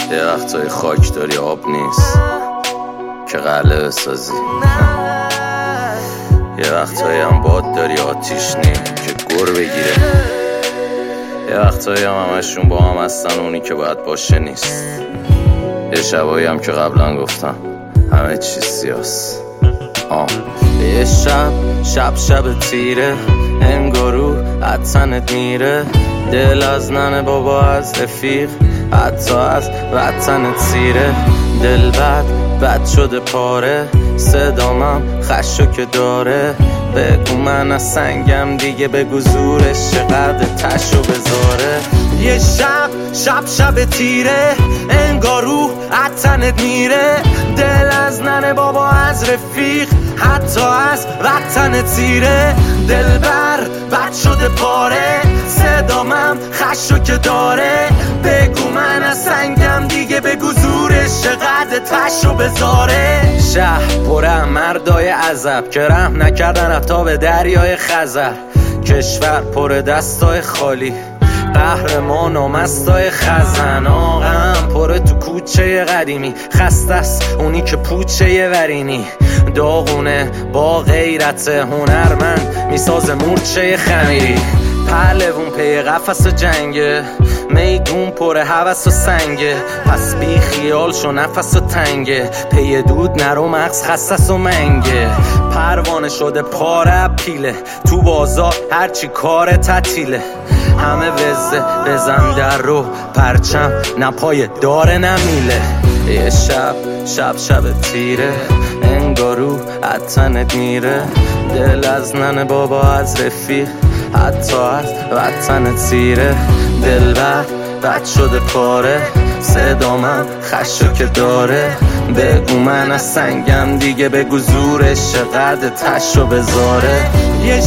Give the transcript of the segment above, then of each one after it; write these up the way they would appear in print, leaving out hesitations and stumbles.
یه وقتای خاک داری آب نیست که قلعه بسازی، یه وقتایی هم باد داری آتیش نی که گر بگیره، یه وقتایی هم همشون با هم هستن اونی که باید باشه نیست، یه شبایی هم که قبلا گفتم همه چیز سیاست. یه شب تیره انگارو عطنت میره، دل از ننه بابا از رفیق حتی از وطنت سیره، دل بد شده پاره، صدامم خشو که داره، بگو من از سنگم دیگه، بگو زورش چقدر تشو بذاره. یه شب تیره انگارو عطنت میره، دل از ننه بابا از رفیق حتی از وطنت سیره، دل بد شده پاره، صدامم خشو که داره، بگو من از سنگم دیگه، بگو زورش چقدر تشو بذاره. شهر پر مردای عذب که رحم نکردن حتی به دریای خزر، کشور پر دستای خالی، قهرمان و مستای خزن، آقام پره تو کوچه قدیمی، خسته است اونی که پوچه ورینی، داغونه با غیرت هنرمند میساز مورچه خمیری، پهلوون پی قفس و جنگه، میدون پر هوس و سنگه، پس بی خیال شو نفس و تنگه، پی دود نرو مغز خصص و منگه، پروانه شده پاره پیله، تو بازار هرچی کار تعطیله، همه وزه بزن در رو پرچم نپای داره نمیله. یه شب تیره انگارو عطنت میره، دل از ننه بابا از رفیق حتی از وطنت سیره، دل بد شده پاره، صدامم خشو که داره، بگو من از سنگم دیگه، بگو زورش چقدر تشو بذاره. یه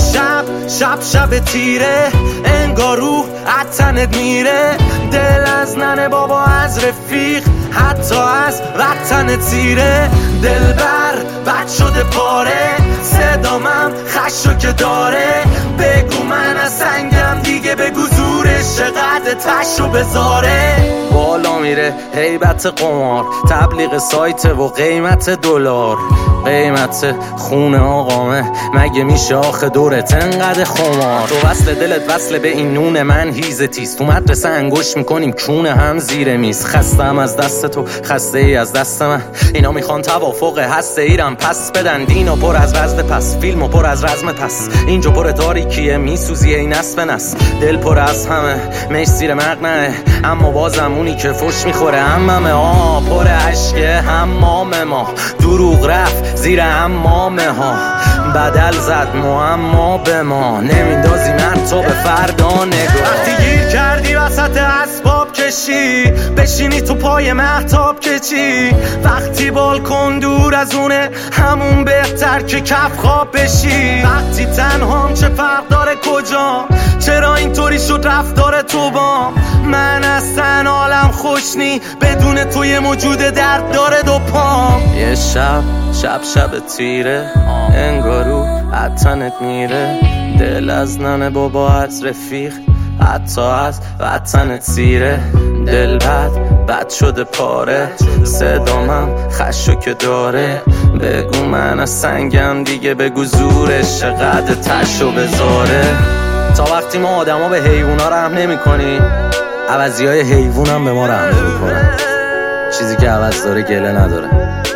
شب تیره انگارو عطنت میره، دل از ننه بابا از رفیق حتی از وطنت سیره، دل بد شده پاره، صدامم خشو که داره، بگو من از سنگم دیگه، بگو زورش چقدر تشو بذاره. بالا میره هیبت قمار، تبلیغ سایت و قیمت دلار، قیمت خونه آقامه مگه میشه آخه دورت انقدر خمار، تو وصل دلت وصل به این نون من هیزه تیز، تو مدرسه انگوش میکنیم کونه هم زیر میز، خستم از دست تو خسته ای از دست من، اینا میخوان توافق هسته ایرم پس بدن، دینو پر از وزد پس، فیلمو پر از رزم پس، اینجا پر تاریکیه میسوزی این نسب نس، دل پر از همه میش زیر مقنعه، اما بازم اونی که فش میخوره هممه، پر عشقه حمام ما، دروغ رفت زیر حمامه ها، بدل زد معما به ما، نمیندازی من تو به فردا نگاه. وقتی گیر کردی وسط اسباب کشی، بشینی تو پای مهتاب کچی، وقتی بالکن دور از اونه همون بهتر که کف خواب بشی، وقتی تنهام چه فرق داره کجا، چرا اینطوری شد رفتار تو با من، اصلا حالم خوش نی بدون تو، یه موجود درد داره دو پام. یه شب تیره انگارو عطنت میره، دل از ننه بابا از رفیق حتی از وطنت سیره، دل بد شده پاره، صدامم خشو که داره، بگو من از سنگم دیگه، بگو زورش چقدر تشو بذاره. تا وقتی ما آدما به حیوونا رحم نمی کنیم، عوضی های حیوون هم به ما رحم نمی کنن، چیزی که عوض داره گله نداره.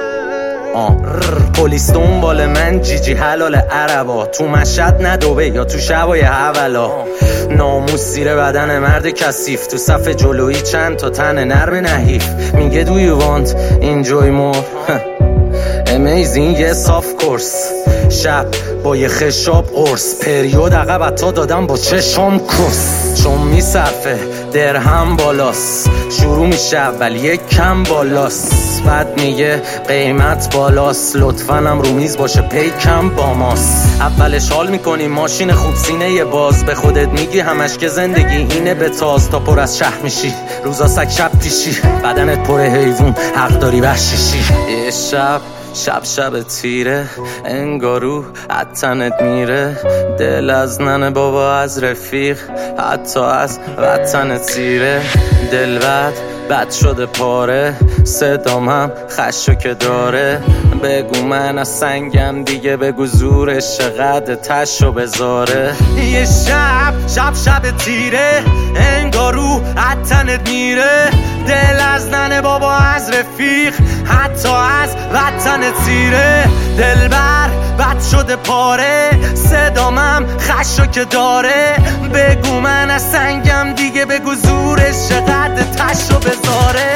پلیس دنبال من جیجی حلال عربا، تو مشهد ندوبه یا تو شبای اولا، ناموس زیر بدن مرد کثیف، تو صف جلویی چند تا تن نرم نحیف، میگه do you want enjoy more amazing yes of course، شب با یه خشاب قرص، پریود عقب تا دادم با چشم کس، چون میصرفه درهم بالاست، شروع میشه اول یک کم بالاست، بعد میگه قیمت بالاست، لطفاً هم رو میز باشه پیکم با ماست، اولش حال میکنی ماشین خوب سینه یه باز، به خودت میگی همش که زندگی اینه به تاز، تا پر از شهر میشی روزا سگ شب پیشی، بدنت پر حیوون حق داری وحشیشی. یه شب تیره انگارو عطنت میره، دل از ننه بابا از رفیق حتی از وطنت سیره، دل بد شده پاره، صدام هم خشو که داره. بگو من از سنگم دیگه، بگو زورش چقدر تشو بذاره. یه شب تیره، انگار رو عطنت میره. دل از ننه بابا، از رفیق، حتی از وطنت سیره. دلبر بد شده پاره، صدامم خشو که داره. بگو من از سنگم دیگه، بگو زورش چقدر تشو بذاره.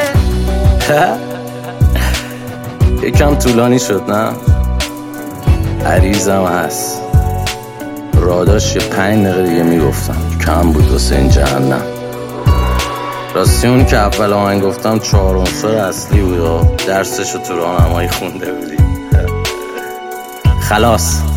یکم طولانی شد نه؟ عریضم هست، راداش یه 5 دقیقه دیگه میگفتم، کم بود واسه این جهنم. راستی اون که اول آهنگ گفتم 4 عنصر اصلی بود، درسشو تو راهنمایی خونده بودی. خلاص